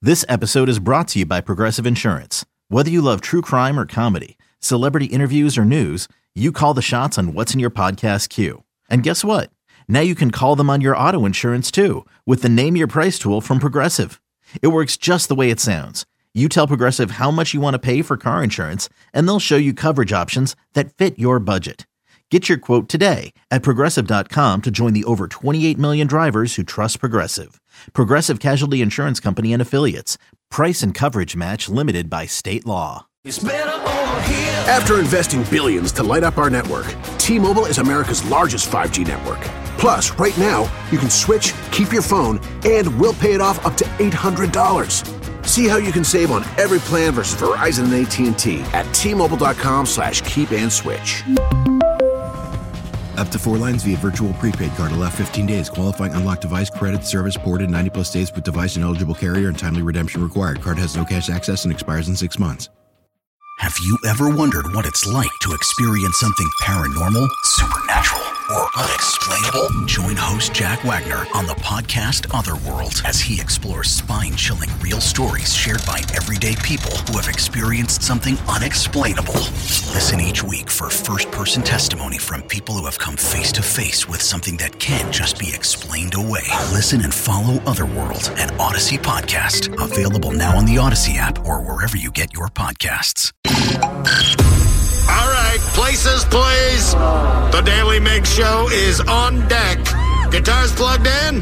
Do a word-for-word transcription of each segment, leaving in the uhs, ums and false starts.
This episode is brought to you by Progressive Insurance. Whether you love true crime or comedy, celebrity interviews or news, you call the shots on what's in your podcast queue. And guess what? Now you can call them on your auto insurance too with the Name Your Price tool from Progressive. It works just the way it sounds. You tell Progressive how much you want to pay for car insurance, and they'll show you coverage options that fit your budget. Get your quote today at Progressive dot com to join the over twenty-eight million drivers who trust Progressive. Progressive Casualty Insurance Company and Affiliates. Price and coverage match limited by state law. It's better over here. After investing billions to light up our network, T-Mobile is America's largest five G network. Plus, right now, you can switch, keep your phone, and we'll pay it off up to eight hundred dollars. See how you can save on every plan versus Verizon and A T and T at T-Mobile.com slash keep and switch. Up to four lines via virtual prepaid card. Allow fifteen days. Qualifying unlocked device credit service ported ninety plus days with device and eligible carrier and timely redemption required. Card has no cash access and expires in six months. Have you ever wondered what it's like to experience something paranormal, supernatural, or unexplainable? Join host Jack Wagner on the podcast Otherworld as he explores spine-chilling real stories shared by everyday people who have experienced something unexplainable. Listen each week for first-person testimony from people who have come face-to-face with something that can't just be explained away. Listen and follow Otherworld, an Odyssey podcast. Available now on the Odyssey app or wherever you get your podcasts. All right, places, please. The Daily Mix Show is on deck. Guitars plugged in.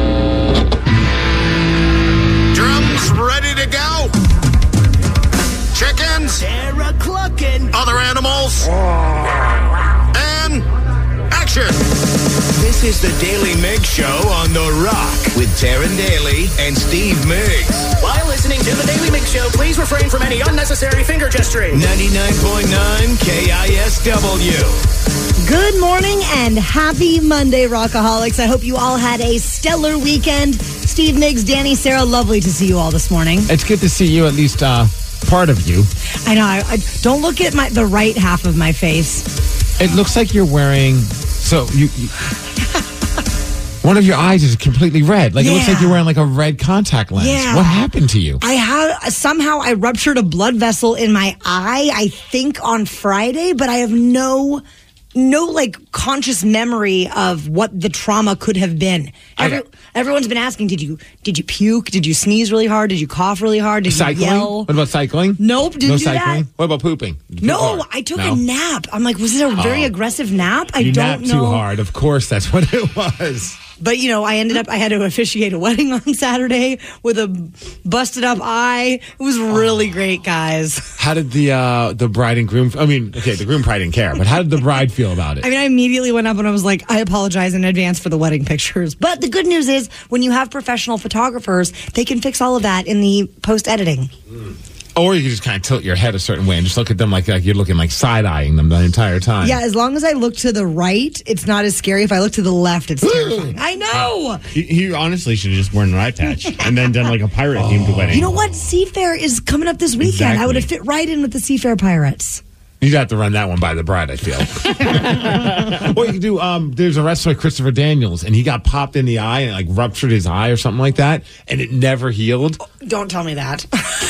Drums ready to go. Chickens. Sarah clucking. Other animals. And action. This is the Daily Mix Show on The Rock with Taryn Daly and Steve Miggs. While listening to the Daily Mix Show, please refrain from any unnecessary finger gesturing. ninety-nine point nine K I S W. Good morning and happy Monday, Rockaholics. I hope you all had a stellar weekend. Steve Miggs, Danny, Sarah, lovely to see you all this morning. It's good to see you, at least uh, part of you. I know. I, I don't look at my the right half of my face. It looks like you're wearing... So you... you one of your eyes is completely red. Like, yeah. It looks like you're wearing like a red contact lens. Yeah. What happened to you? I have somehow I ruptured a blood vessel in my eye, I think on Friday, but I have no no like conscious memory of what the trauma could have been. Every, everyone's been asking, did you did you puke? Did you sneeze really hard? Did you cough really hard? Did cycling? you yell? What about cycling? Nope, didn't no do cycling? that. What about pooping? No, I took no? a nap. I'm like, was it a very oh. aggressive nap? I you don't napped know. too hard. Of course, that's what it was. But, you know, I ended up, I had to officiate a wedding on Saturday with a busted up eye. It was really oh. great, guys. How did the uh, the bride and groom, I mean, okay, the groom probably didn't care, but how did the bride feel about it? I mean, I immediately went up and I was like, I apologize in advance for the wedding pictures. But the good news is, when you have professional photographers, they can fix all of that in the post-editing. Mm. Or you can just kind of tilt your head a certain way and just look at them like, like you're looking like side-eyeing them the entire time. Yeah, as long as I look to the right, it's not as scary. If I look to the left, it's terrifying. I know! He, he honestly should have just worn an eye patch and then done like a pirate-themed oh. wedding. You know what? Seafair is coming up this weekend. Exactly. I would have fit right in with the Seafair Pirates. You'd have to run that one by the bride, I feel. What you can do, um, there's a wrestler, Christopher Daniels, and he got popped in the eye and like ruptured his eye or something like that, and it never healed. Oh, don't tell me that.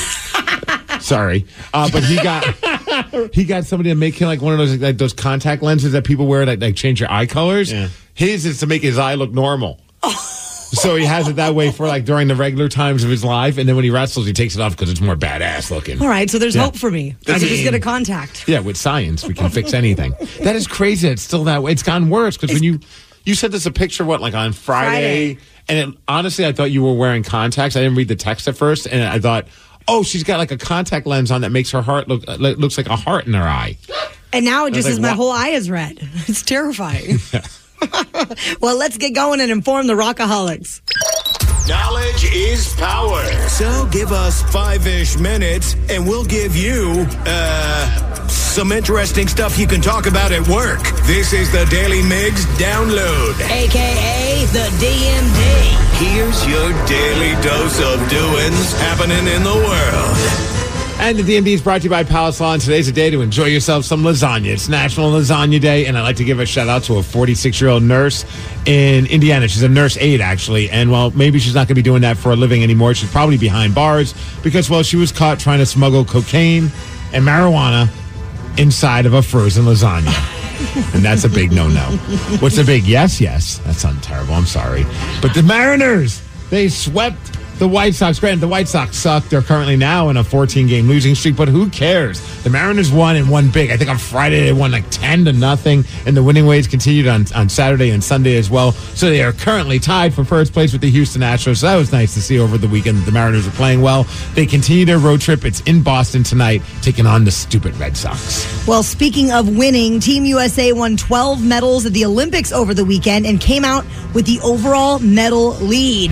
Sorry, uh, but he got he got somebody to make him like one of those like those contact lenses that people wear that like change your eye colors. Yeah. His is to make his eye look normal. Oh. So he has it that way for like during the regular times of his life, and then when he wrestles, he takes it off because it's more badass looking. All right, so there's yeah. hope for me. I, I can just get a contact. Yeah, with science, we can fix anything. That is crazy. It's still that way. It's gotten worse because when you you sent us a picture, what like on Friday, Friday. and it, honestly, I thought you were wearing contacts. I didn't read the text at first, and I thought, oh, she's got like a contact lens on that makes her heart look looks like a heart in her eye. And now it just like, is my what? whole eye is red. It's terrifying. Well, let's get going and inform the Rockaholics. Knowledge is power. So give us five-ish minutes, and we'll give you, uh, some interesting stuff you can talk about at work. This is the Daily Miggs Download. A K A the D M D. Here's your daily dose of doings happening in the world. And the D M D is brought to you by Palace Law, and today's a day to enjoy yourself some lasagna. It's National Lasagna Day, and I'd like to give a shout out to a forty-six-year-old nurse in Indiana. She's a nurse aide, actually, and, well, maybe she's not going to be doing that for a living anymore. She's probably behind bars because, well, she was caught trying to smuggle cocaine and marijuana inside of a frozen lasagna. And that's a big no-no. What's a big yes, yes? That sounds terrible. I'm sorry. But the Mariners, they swept the White Sox. Granted, the White Sox suck. They're currently now in a fourteen-game losing streak, but who cares? The Mariners won and won big. I think on Friday they won like ten to nothing, and the winning ways continued on, on Saturday and Sunday as well. So they are currently tied for first place with the Houston Astros. So that was nice to see over the weekend. The Mariners are playing well. They continue their road trip. It's in Boston tonight, taking on the stupid Red Sox. Well, speaking of winning, Team U S A won twelve medals at the Olympics over the weekend and came out with the overall medal lead.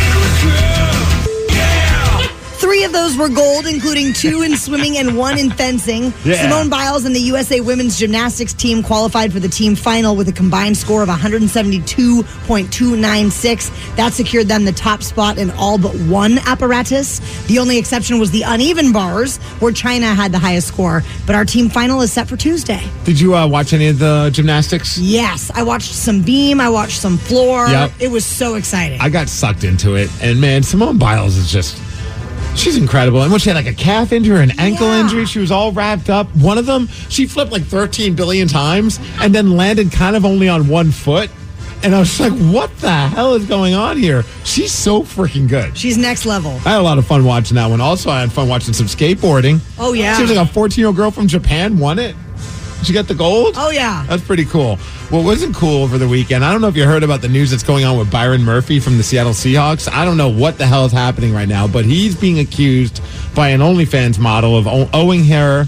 Three of those were gold, including two in swimming and one in fencing. Yeah. Simone Biles and the U S A women's gymnastics team qualified for the team final with a combined score of one seventy-two point two nine six. That secured them the top spot in all but one apparatus. The only exception was the uneven bars, where China had the highest score. But our team final is set for Tuesday. Did you uh, watch any of the gymnastics? Yes. I watched some beam. I watched some floor. Yep. It was so exciting. I got sucked into it. And, man, Simone Biles is just... she's incredible. And when she had like a calf injury or an ankle Yeah. injury, she was all wrapped up. One of them, she flipped like thirteen billion times and then landed kind of only on one foot. And I was like, what the hell is going on here? She's so freaking good. She's next level. I had a lot of fun watching that one. Also, I had fun watching some skateboarding. Oh, yeah. Seems like a fourteen-year-old girl from Japan won it. She got the gold? Oh, yeah. That's pretty cool. What wasn't cool over the weekend, I don't know if you heard about the news that's going on with Byron Murphy from the Seattle Seahawks. I don't know what the hell is happening right now, but he's being accused by an OnlyFans model of ow- owing her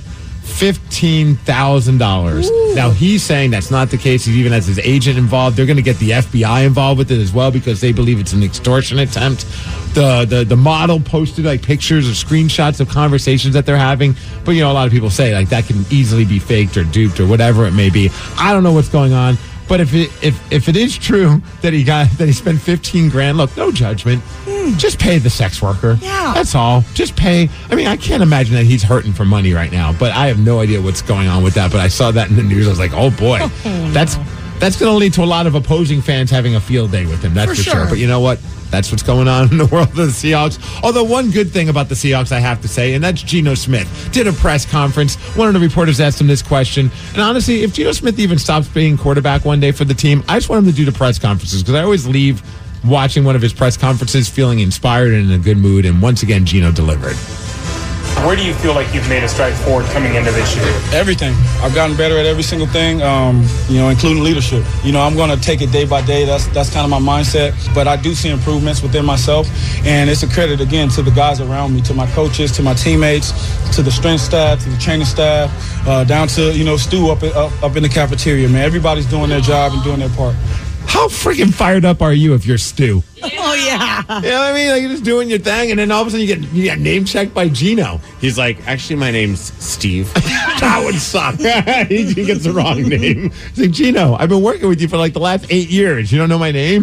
fifteen thousand dollars. Now, he's saying that's not the case. He even has his agent involved. They're going to get the F B I involved with it as well because they believe it's an extortion attempt. The, the the model posted like pictures or screenshots of conversations that they're having. But, you know, a lot of people say like that can easily be faked or duped or whatever it may be. I don't know what's going on. But if it if if it is true that he got that he spent fifteen grand, look, no judgment. Mm. Just pay the sex worker. Yeah. That's all. Just pay. I mean, I can't imagine that he's hurting for money right now, but I have no idea what's going on with that. But I saw that in the news. I was like, oh boy. Oh, that's no. that's gonna lead to a lot of opposing fans having a field day with him, that's for, For sure. sure. But you know what? That's what's going on in the world of the Seahawks. Although one good thing about the Seahawks, I have to say, and that's Geno Smith. Did a press conference. One of the reporters asked him this question. And honestly, if Geno Smith even stops being quarterback one day for the team, I just want him to do the press conferences because I always leave watching one of his press conferences feeling inspired and in a good mood. And once again, Geno delivered. Where do you feel like you've made a stride forward coming into this year? Everything. I've gotten better at every single thing, um, you know, including leadership. You know, I'm going to take it day by day. That's that's kind of my mindset. But I do see improvements within myself. And it's a credit, again, to the guys around me, to my coaches, to my teammates, to the strength staff, to the training staff, uh, down to, you know, Stu up, up, up in the cafeteria, man. Everybody's doing their job and doing their part. How freaking fired up are you if you're Stu? Oh, yeah. You know what I mean? Like, you're just doing your thing, and then all of a sudden you get you get name checked by Geno. He's like, actually, my name's Steve. That would suck. he, he gets the wrong name. He's like, Geno, I've been working with you for like the last eight years. You don't know my name?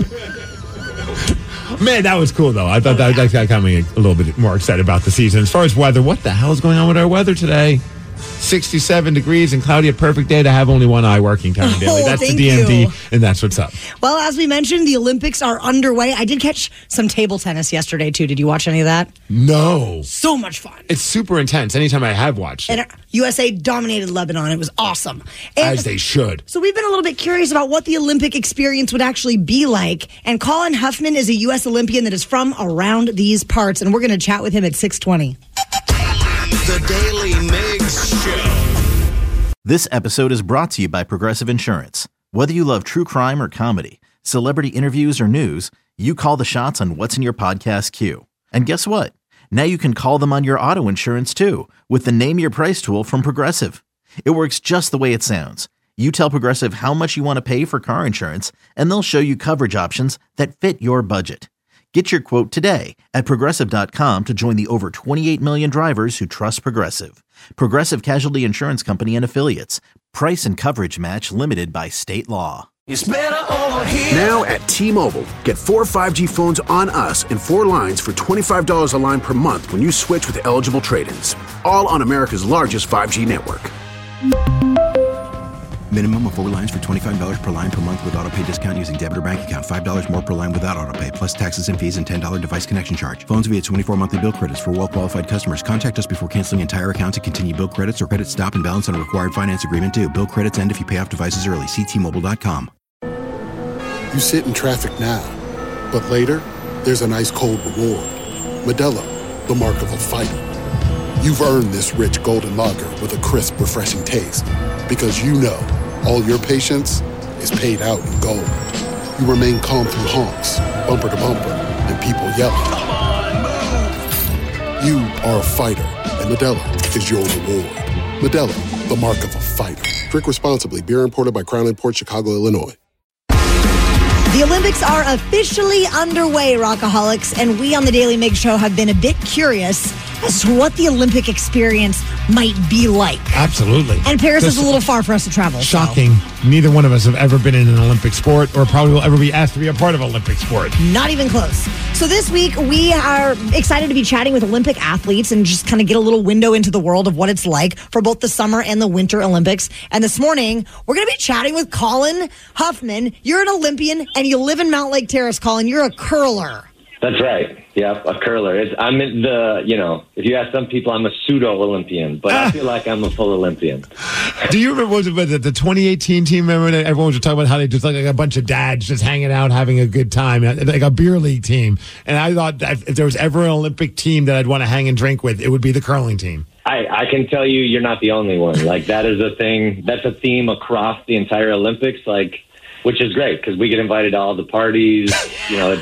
Man, that was cool, though. I thought that, that got me a little bit more excited about the season. As far as weather, what the hell is going on with our weather today? sixty-seven degrees and cloudy, a perfect day to have only one eye working, Kevin Daly. Oh, that's the thank D M D, you. and that's what's up. Well, as we mentioned, the Olympics are underway. I did catch some table tennis yesterday, too. Did you watch any of that? No. So much fun. It's super intense anytime I have watched it. And U S A dominated Lebanon. It was awesome. And As they should. So we've been a little bit curious about what the Olympic experience would actually be like. And Colin Huffman is a U S Olympian that is from around these parts. And we're going to chat with him at six twenty. The Daily Mix Show. This episode is brought to you by Progressive Insurance. Whether you love true crime or comedy, celebrity interviews or news, you call the shots on what's in your podcast queue. And guess what? Now you can call them on your auto insurance too with the Name Your Price tool from Progressive. It works just the way it sounds. You tell Progressive how much you want to pay for car insurance, and they'll show you coverage options that fit your budget. Get your quote today at Progressive dot com to join the over twenty-eight million drivers who trust Progressive. Progressive Casualty Insurance Company and Affiliates. Price and coverage match limited by state law. It's better over here. Now at T-Mobile, get four five G phones on us and four lines for twenty-five dollars a line per month when you switch with eligible trade-ins. All on America's largest five G network. Minimum of four lines for twenty-five dollars per line per month with autopay discount using debit or bank account. five dollars more per line without autopay, plus taxes and fees and ten dollars device connection charge. Phones via twenty-four monthly bill credits for well-qualified customers. Contact us before canceling entire account to continue bill credits or credit stop and balance on a required finance agreement due. Bill credits end if you pay off devices early. See T Mobile dot com. You sit in traffic now, but later, there's an ice-cold reward. Modelo, the mark of a fighter. You've earned this rich golden lager with a crisp, refreshing taste. Because you know, all your patience is paid out in gold. You remain calm through honks, bumper to bumper, and people yelling. Come on, move! You are a fighter, and Modelo is your reward. Modelo, the mark of a fighter. Drink responsibly. Beer imported by Crown Imports, Chicago, Illinois. The Olympics are officially underway, Rockaholics, and we on the Daily Mig Show have been a bit curious as to what the Olympic experience might be like. Absolutely. And Paris This- is a little far for us to travel. so- Shocking. Neither one of us have ever been in an Olympic sport or probably will ever be asked to be a part of Olympic sport. Not even close. So this week, we are excited to be chatting with Olympic athletes and just kind of get a little window into the world of what it's like for both the Summer and the Winter Olympics. And this morning, we're going to be chatting with Colin Huffman. You're an Olympian, and you live in Mount Lake Terrace, Colin. You're a curler. That's right. Yeah, a curler. It's, I'm in the, you know, if you ask some people, I'm a pseudo-Olympian, but I feel like I'm a full Olympian. Do you remember what was it, the twenty eighteen team? Remember that everyone was talking about how they just like, like a bunch of dads just hanging out, having a good time, like a beer league team. And I thought that if there was ever an Olympic team that I'd want to hang and drink with, it would be the curling team. I, I can tell you, you're not the only one. Like, that is a thing. That's a theme across the entire Olympics, like, which is great because we get invited to all the parties. You know,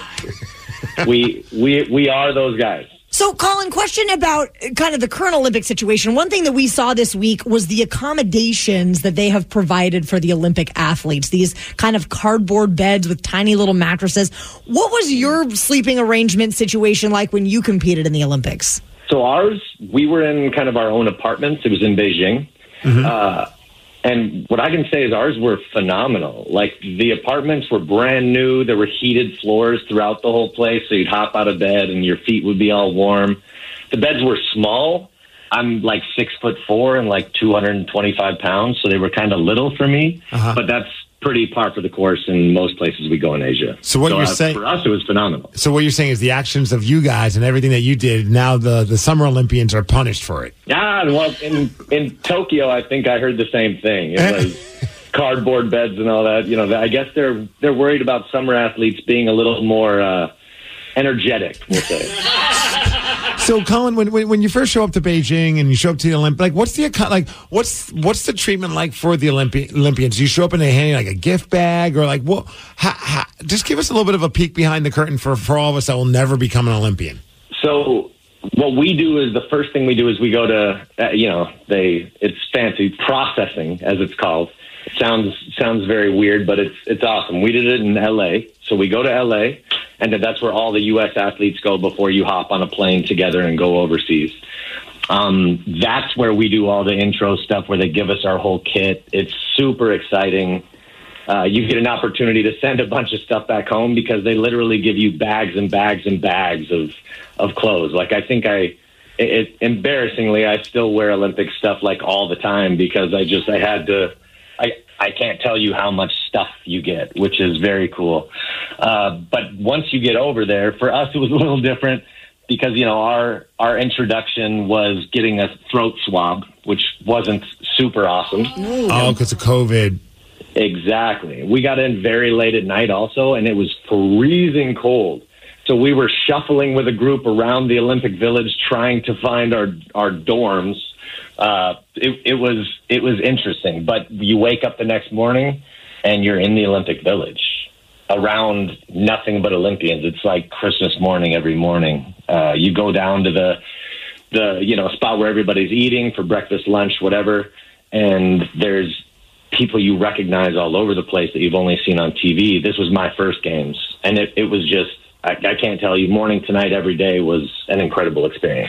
it, we we we are those guys. So, Colin, question about kind of the current Olympic situation. One thing that we saw this week was the accommodations that they have provided for the Olympic athletes, these kind of cardboard beds with tiny little mattresses. What was your sleeping arrangement situation like when you competed in the Olympics? So ours, we were in kind of our own apartments. It was in Beijing. Mm-hmm. Uh, and what I can say is ours were phenomenal. Like, the apartments were brand new. There were heated floors throughout the whole place, so you'd hop out of bed and your feet would be all warm. The beds were small. I'm like six foot four and like two hundred twenty-five pounds, so they were kind of little for me. Uh-huh. But that's pretty par for the course in most places we go in Asia. So what you're uh, saying- for us, it was phenomenal. So what you're saying is the actions of you guys and everything that you did, now the, the Summer Olympians are punished for it. Yeah, well, in in Tokyo, I think I heard the same thing. It was cardboard beds and all that. You know, I guess they're they're worried about summer athletes being a little more uh, energetic, we'll say. So, Colin, when, when when you first show up to Beijing and you show up to the Olympics, like what's the account- like what's what's the treatment like for the Olympi- Olympians? Do you show up and they hand you like a gift bag or like what? How, how, just give us a little bit of a peek behind the curtain for for all of us that will never become an Olympian. So what we do is the first thing we do is we go to, uh, you know, they it's fancy processing, as it's called. It sounds sounds very weird, but it's it's awesome. We did it in L A. So we go to L A, and that's where all the U S athletes go before you hop on a plane together and go overseas. Um, that's where we do all the intro stuff, where they give us our whole kit. It's super exciting. Uh, you get an opportunity to send a bunch of stuff back home because they literally give you bags and bags and bags of of clothes. Like, I think I, it, it, embarrassingly, I still wear Olympic stuff like all the time because I just I had to. I, I can't tell you how much stuff you get, which is very cool. Uh, but once you get over there, for us, it was a little different because, you know, our, our introduction was getting a throat swab, which wasn't super awesome. Oh, because of COVID. Exactly. We got in very late at night also, and it was freezing cold. So we were shuffling with a group around the Olympic Village trying to find our, our dorms. Uh, it, it was it was interesting, but you wake up the next morning and you're in the Olympic Village around nothing but Olympians. It's like Christmas morning every morning. Uh, you go down to the the you know spot where everybody's eating for breakfast, lunch, whatever, and there's people you recognize all over the place that you've only seen on T V. This was my first games, and it, it was just I, I can't tell you, morning to night every day was an incredible experience.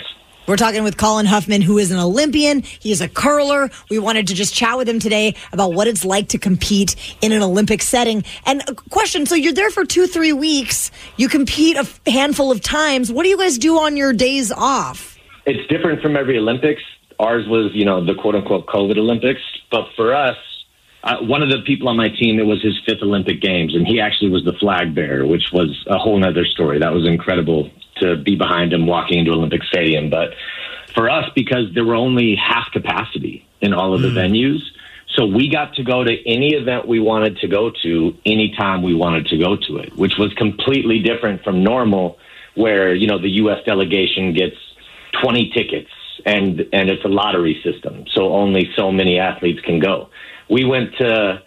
We're talking with Colin Huffman, who is an Olympian. He is a curler. We wanted to just chat with him today about what it's like to compete in an Olympic setting. And a question, so you're there for two, three weeks. You compete a handful of times. What do you guys do on your days off? It's different from every Olympics. Ours was, you know, the quote-unquote COVID Olympics. But for us, uh, one of the people on my team, it was his fifth Olympic Games, and he actually was the flag bearer, which was a whole nother story. That was incredible to be behind him walking into Olympic Stadium. But for us, because there were only half capacity in all of the mm. venues, so we got to go to any event we wanted to go to anytime we wanted to go to it, which was completely different from normal, where, you know, the U S delegation gets twenty tickets and, and it's a lottery system. So only so many athletes can go. We went to...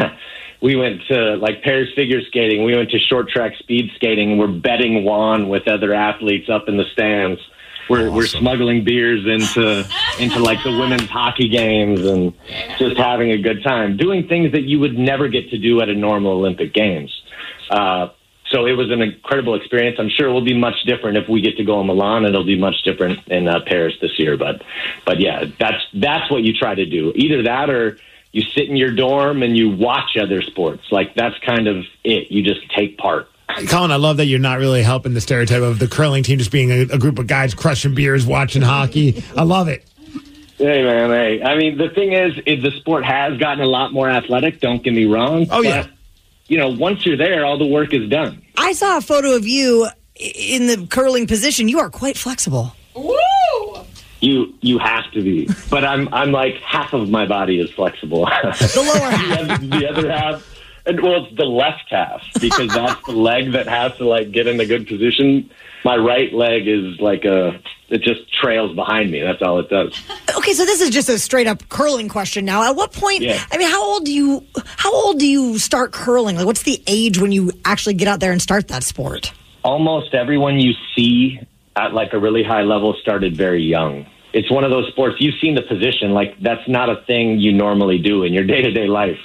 We went to, like, pairs figure skating. We went to short track speed skating. We're betting won with other athletes up in the stands. We're awesome. We're smuggling beers into, into like, the women's hockey games and just having a good time. Doing things that you would never get to do at a normal Olympic Games. Uh, so it was an incredible experience. I'm sure it will be much different if we get to go in Milan, and it'll be much different in uh, Paris this year. But, but yeah, that's that's what you try to do. Either that or you sit in your dorm and you watch other sports. Like, that's kind of it. You just take part. Colin, I love that you're not really helping the stereotype of the curling team just being a, a group of guys crushing beers, watching hockey. I love it. Hey, man, hey. I mean, the thing is, is the sport has gotten a lot more athletic. Don't get me wrong. Oh, but, yeah. You know, once you're there, all the work is done. I saw a photo of you in the curling position. You are quite flexible. Woo! You you have to be, but I'm I'm like half of my body is flexible. The lower half, the, other, the other half, and well, it's the left half because that's the leg that has to like get in a good position. My right leg is like a it just trails behind me. That's all it does. Okay, so this is just a straight up curling question now. At what point? Yeah. I mean, how old do you how old do you start curling? Like, what's the age when you actually get out there and start that sport? Almost everyone you see at like a really high level started very young. It's one of those sports, you've seen the position, like that's not a thing you normally do in your day-to-day life.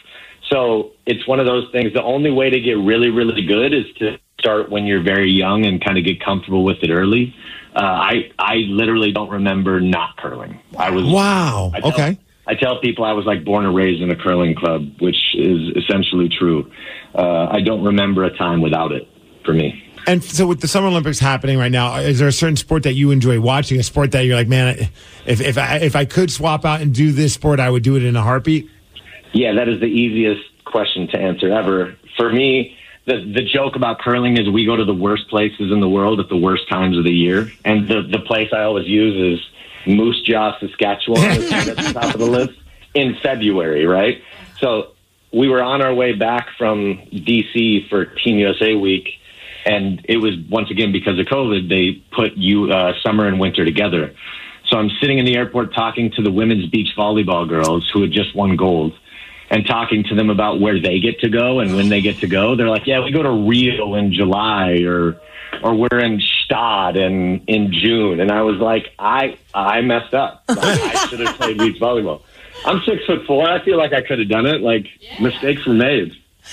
So it's one of those things, the only way to get really, really good is to start when you're very young and kind of get comfortable with it early. Uh, I I literally don't remember not curling. I was Wow, I tell, okay. I tell people I was like born and raised in a curling club, which is essentially true. Uh, I don't remember a time without it for me. And so with the Summer Olympics happening right now, is there a certain sport that you enjoy watching, a sport that you're like, man, if if I, if I could swap out and do this sport, I would do it in a heartbeat? Yeah, that is the easiest question to answer ever. For me, the the joke about curling is we go to the worst places in the world at the worst times of the year. And the, the place I always use is Moose Jaw, Saskatchewan, is at the top of the list, in February, right? So we were on our way back from D C for Team U S A Week. And it was, once again, because of COVID, they put you uh, summer and winter together. So I'm sitting in the airport talking to the women's beach volleyball girls who had just won gold and talking to them about where they get to go and when they get to go. They're like, yeah, we go to Rio in July or or we're in Stad in, in June. And I was like, I I messed up. Like, I should have played beach volleyball. I'm six foot four. I feel like I could have done it. Like, yeah. Mistakes were made.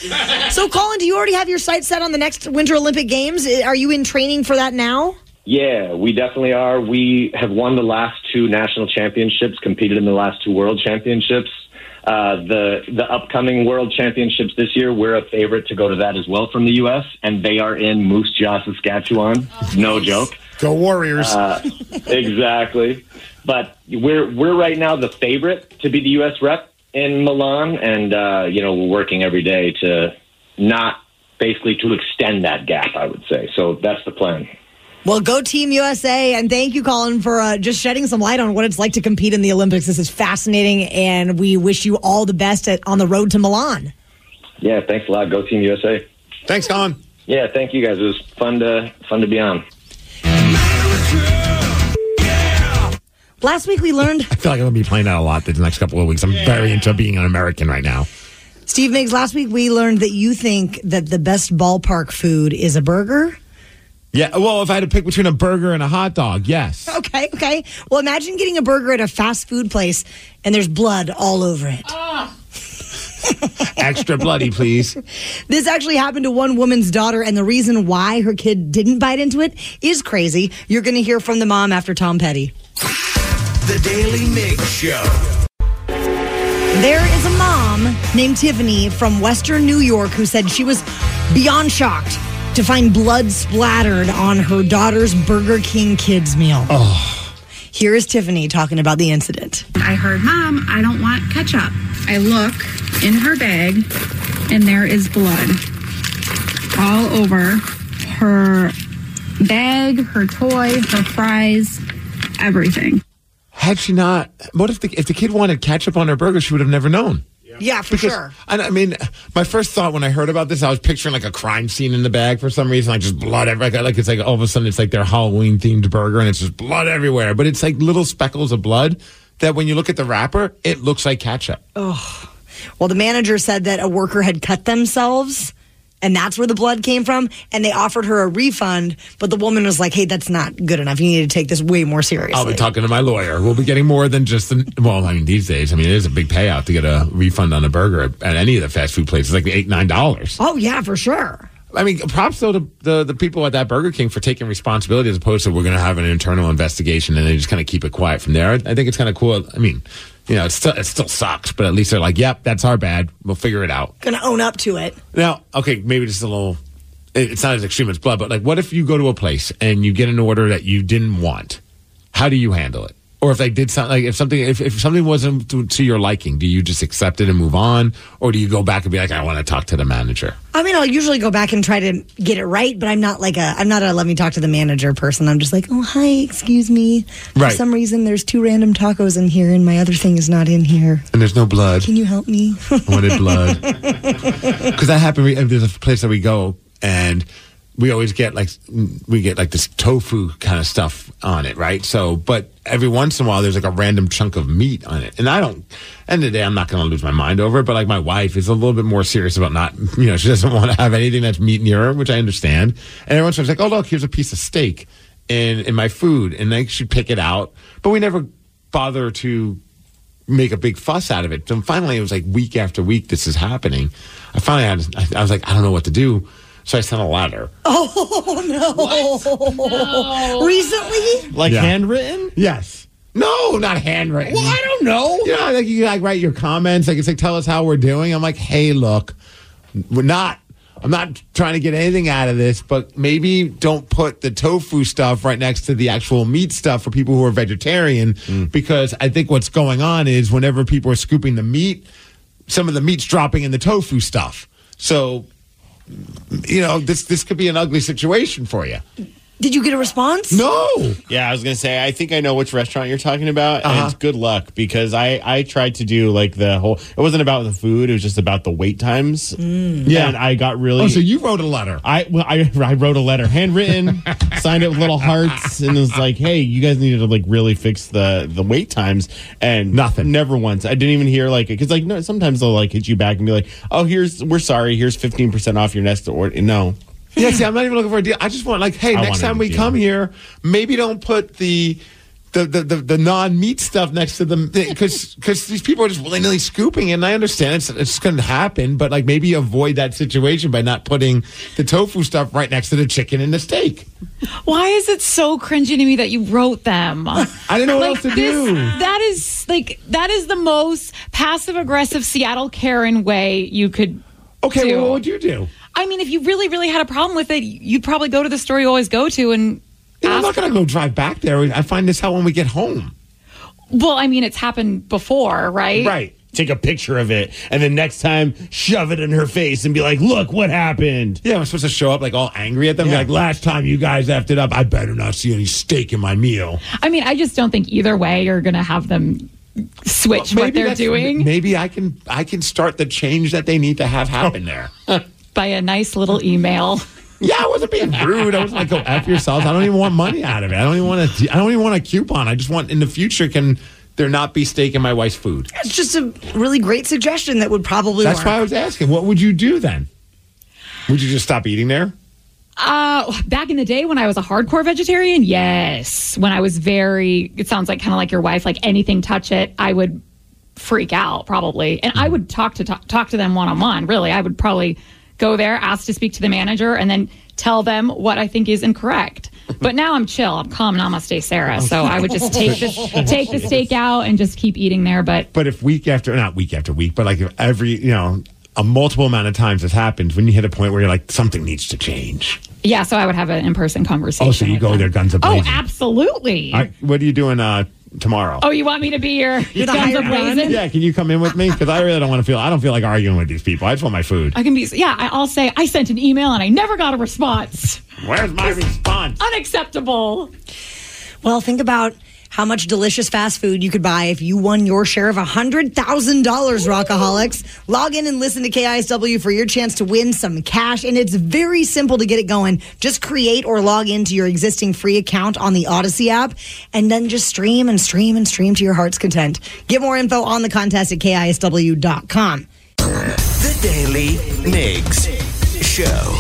So, Colin, do you already have your sights set on the next Winter Olympic Games? Are you in training for that now? Yeah, we definitely are. We have won the last two national championships, competed in the last two world championships. Uh, the the upcoming world championships this year, we're a favorite to go to that as well from the U S, and they are in Moose Jaw, Saskatchewan. No joke. Go Warriors. Uh, exactly. But we're we're right now the favorite to be the U S rep in Milan, and, uh, you know, we're working every day to not basically to extend that gap, I would say. So that's the plan. Well, go Team U S A, and thank you, Colin, for uh, just shedding some light on what it's like to compete in the Olympics. This is fascinating, and we wish you all the best at, on the road to Milan. Yeah, thanks a lot. Go Team U S A. Thanks, Colin. Yeah, thank you, guys. It was fun to fun to be on. Last week we learned... I feel like I'm going to be playing that a lot the next couple of weeks. I'm yeah. very into being an American right now. Steve Miggs, last week we learned that you think that the best ballpark food is a burger. Yeah, well, if I had to pick between a burger and a hot dog, yes. Okay, okay. Well, imagine getting a burger at a fast food place and there's blood all over it. Oh. Extra bloody, please. This actually happened to one woman's daughter, and the reason why her kid didn't bite into it is crazy. You're going to hear from the mom after Tom Petty. The Daily Mix Show. There is a mom named Tiffany from Western New York who said she was beyond shocked to find blood splattered on her daughter's Burger King kids meal. Oh. Here is Tiffany talking about the incident. I heard, Mom, I don't want ketchup. I look in her bag, and there is blood all over her bag, her toy, her fries, everything. Had she not, what if the if the kid wanted ketchup on her burger, she would have never known. Yeah, for Because, sure. I, I mean, my first thought when I heard about this, I was picturing like a crime scene in the bag for some reason, like just blood everywhere. Like it's like all of a sudden it's like their Halloween themed burger and it's just blood everywhere. But it's like little speckles of blood that when you look at the wrapper, it looks like ketchup. Oh. Well, the manager said that a worker had cut themselves, and that's where the blood came from, and they offered her a refund, but the woman was like, hey, that's not good enough. You need to take this way more seriously. I'll be talking to my lawyer. We'll be getting more than just, the, well, I mean, these days, I mean, it is a big payout to get a refund on a burger at, at any of the fast food places, like eight, nine dollars. Oh, yeah, for sure. I mean, props though to the, the people at that Burger King for taking responsibility as opposed to we're going to have an internal investigation and they just kind of keep it quiet from there. I think it's kind of cool. I mean, you know, it still, it still sucks, but at least they're like, yep, that's our bad. We'll figure it out. Gonna own up to it. Now, okay, maybe just a little, it's not as extreme as blood, but like what if you go to a place and you get an order that you didn't want? How do you handle it? Or if they did something, like if something, if, if something wasn't to, to your liking, do you just accept it and move on? Or do you go back and be like, I want to talk to the manager? I mean, I'll usually go back and try to get it right, but I'm not like a, I'm not a let me talk to the manager person. I'm just like, oh, hi, excuse me. For Right. some reason, there's two random tacos in here and my other thing is not in here. And there's no blood. Can you help me? I wanted blood. Because that happened. we- There's a place that we go, and we always get like we get like this tofu kind of stuff on it, right? So, but every once in a while, there's like a random chunk of meat on it, and I don't. End of the day, I'm not going to lose my mind over it. But like my wife is a little bit more serious about not, you know, she doesn't want to have anything that's meat near her, which I understand. And every once in a while, she's like, "Oh look, here's a piece of steak in in my food," and they should pick it out, but we never bother to make a big fuss out of it. So finally, it was like week after week, this is happening. I finally had, I was like, I don't know what to do. So I sent a letter. Oh, no. no. Recently? Like Yeah. handwritten? Yes. No, not handwritten. Well, I don't know. You know, like you like write your comments. Like it's like, tell us how we're doing. I'm like, hey, look, we're not. I'm not trying to get anything out of this, but maybe don't put the tofu stuff right next to the actual meat stuff for people who are vegetarian, Mm. because I think what's going on is whenever people are scooping the meat, some of the meat's dropping in the tofu stuff. So, you know, this this could be an ugly situation for you. Did you get a response? No. Yeah, I was going to say, I think I know which restaurant you're talking about. Uh-huh. And it's good luck because I, I tried to do like the whole, it wasn't about the food. It was just about the wait times. Mm. Yeah. And I got really. Oh, so you wrote a letter. I, well, I, I wrote a letter, handwritten, signed it with little hearts, and it was like, hey, you guys need to like really fix the, the wait times. And Nothing. Never once. I didn't even hear like, because like, no, sometimes they'll like hit you back and be like, oh, here's, we're sorry, here's fifteen percent off your next order. No. Yeah, see, I'm not even looking for a deal. I just want, like, hey, I next wanted time a we deal. come here, maybe don't put the the the, the, the non-meat stuff next to them, because because these people are just willy-nilly scooping it, and I understand it's it's going to happen, but like maybe avoid that situation by not putting the tofu stuff right next to the chicken and the steak. Why is it so cringy to me that you wrote them? I didn't know what else to do. That is like that is the most passive aggressive Seattle Karen way you could. Okay, do. well, what would you do? I mean, if you really, really had a problem with it, you'd probably go to the store you always go to and. You know, I'm not ask- going to go drive back there. I find this out when we get home. Well, I mean, it's happened before, right? Right. Take a picture of it, and then next time, shove it in her face and be like, look what happened. Yeah, I'm supposed to show up like all angry at them. Yeah. Be like, last time you guys effed it up, I better not see any steak in my meal. I mean, I just don't think either way you're going to have them switch Well, what they're that's- doing Maybe I can I can start the change that they need to have happen there. by a nice little email. Yeah, I wasn't being rude. I was like, go F yourselves. I don't even want money out of it. I don't even want to I don't even want a coupon. I just want in the future can there not be steak in my wife's food. It's just a really great suggestion that would probably That's work. why I was asking. What would you do then? Would you just stop eating there? Uh, back in the day when I was a hardcore vegetarian, yes. When I was very, it sounds like kind of like your wife, like anything touch it, I would freak out probably. And I would talk to talk, talk to them one-on-one, really. I would probably go there, ask to speak to the manager, and then tell them what I think is incorrect. But now I'm chill. I'm calm. Namaste, Sarah. So I would just take the take the steak out and just keep eating there. But But if week after, not week after week, but like if every, you know, a multiple amount of times has happened, when you hit a point where you're like, something needs to change. yeah, so I would have an in-person conversation. Oh, so you with go them. there guns a Oh, blazing. absolutely. All right, what are you doing uh, tomorrow? Oh, you want me to be your, your the guns hired a-blazing? Yeah, can you come in with me? Because I really don't want to feel, I don't feel like arguing with these people. I just want my food. I can be, yeah, I- I'll say, I sent an email and I never got a response. Where's my response? Unacceptable. Well, think about how much delicious fast food you could buy if you won your share of one hundred thousand dollars, Rockaholics. Log in and listen to K I S W for your chance to win some cash. And it's very simple to get it going. Just create or log into your existing free account on the Odyssey app and then just stream and stream and stream to your heart's content. Get more info on the contest at K I S W dot com. The Daily Migs Show.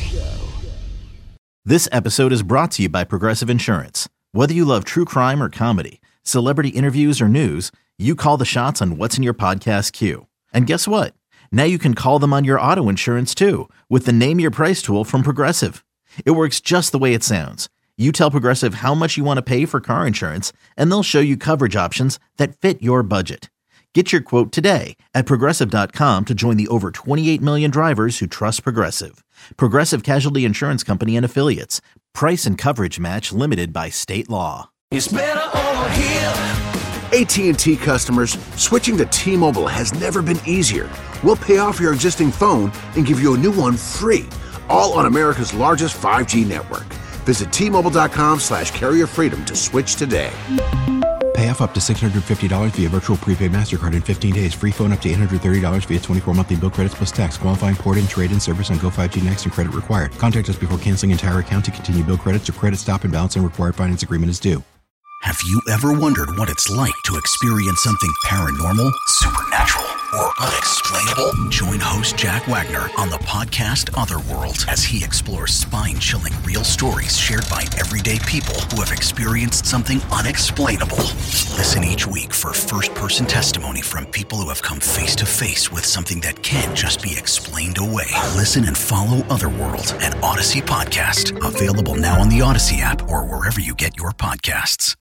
This episode is brought to you by Progressive Insurance. Whether you love true crime or comedy, celebrity interviews or news, you call the shots on what's in your podcast queue. And guess what? Now you can call them on your auto insurance too with the Name Your Price tool from Progressive. It works just the way it sounds. You tell Progressive how much you want to pay for car insurance, and they'll show you coverage options that fit your budget. Get your quote today at Progressive dot com to join the over twenty-eight million drivers who trust Progressive. Progressive Casualty Insurance Company and Affiliates. Price and coverage match limited by state law. It's better over here. A T and T customers, switching to T-Mobile has never been easier. We'll pay off your existing phone and give you a new one free, all on America's largest five G network. Visit T Mobile dot com slash carrier freedom to switch today. Pay off up to six hundred fifty dollars via virtual prepaid MasterCard in fifteen days. Free phone up to eight hundred thirty dollars via twenty-four monthly bill credits plus tax. Qualifying port and trade-in service on Go five G Next and credit required. Contact us before canceling entire account to continue bill credits or credit stop and balance and required finance agreement is due. Have you ever wondered what it's like to experience something paranormal, supernatural, or unexplainable? Join host Jack Wagner on the podcast Otherworld as he explores spine-chilling real stories shared by everyday people who have experienced something unexplainable. Listen each week for first-person testimony from people who have come face-to-face with something that can't just be explained away. Listen and follow Otherworld, an Odyssey podcast. Available now on the Odyssey app or wherever you get your podcasts.